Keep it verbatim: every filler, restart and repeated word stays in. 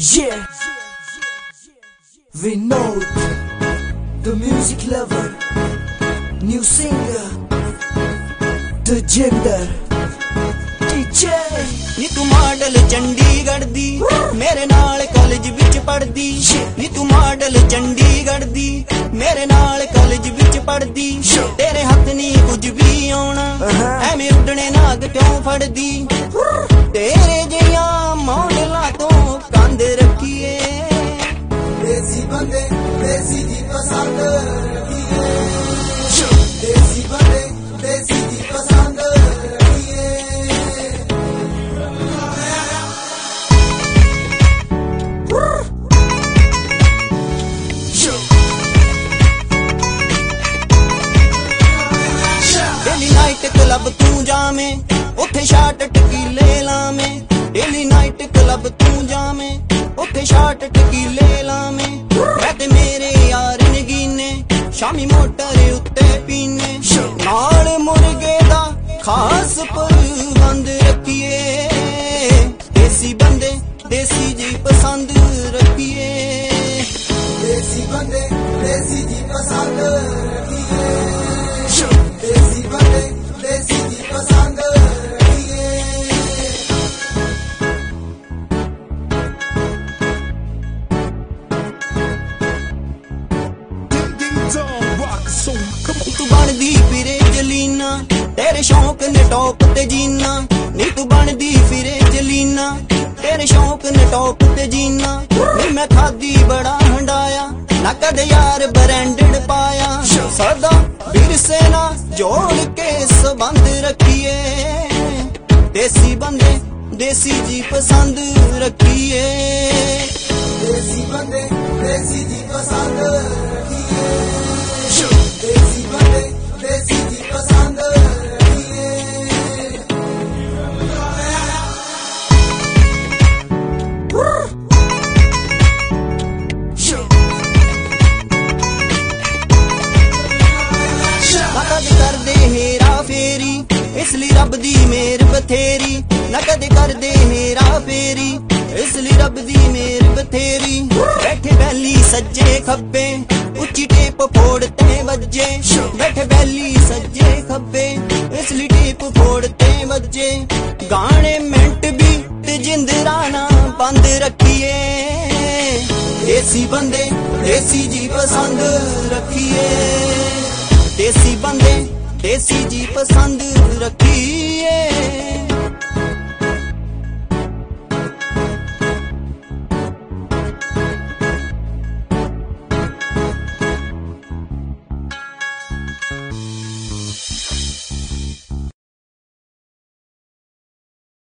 Yeah, we know the music lover, new singer, the gender D J। नी तू model Chandigarh दी मेरे नाल college विच पढ़दी। नी तू मॉडल चंडीगढ़ दी मेरे नाल कॉलेज विच पढ़दी। तेरे हथ नी कुछ भी आउणा एवें उड्डणे नाग क्यों फड़दी। तेरे जिया मॉडलां तो कंध रखिए देसी बंदे देसी दी पसंद रखिए। देसी बंदे देसी दी पसंद रखिए। डेली नाइट क्लब तू जामे उथे शाट टकीले लामे। डेली नाइट क्लब तू जामे उथे शाट टकीले लामे। मैं ते मेरे यार नगीने शामी मोटर उत्ते पीने। नाल मुर्गे दा खास प्रबंध रखिए। देसी बंदे देसी जी पसंद रखिए। देसी बंदे देसी दी पसंद रखिए। देसी बंदे देसी दी पसंद रखिए। तू बनदी फिरे जलीना तेरे शौक ने टॉप ते जीना। नी तू बनदी फिरे जलीना तेरे शौक ने टॉप ते जीना। नी मैं खादी बड़ा हंडाया ना कदे यार ब्रांडेड पाया। सदा विरसे ना जोड़ के संबंध रखिए। देसी बंदे देसी जी पसंद रखिए। देसी बंदे देसी दी पसंद रखिए। देसी बंदे देसी दी पसंद रखिए। ना कदे करदे हेरा फेरी इसलिए रब दी मेहर बथेरी। ना कदे करदे हेरा फेरी इसलिए रब दी मेहर बथेरी। बैठे बैली सज्जे खब्बे उच्ची टेप फोड़ते वज्जे। बैठे बैली सज्जे खब्बे इसलिए टेप फोड़ते वज्जे। गाने मिंट भी ते जिंदराना बंद रखिए। देसी बंदे देसी जी पसंद रखिए। देसी बंदे देसी जी पसंद रखिए।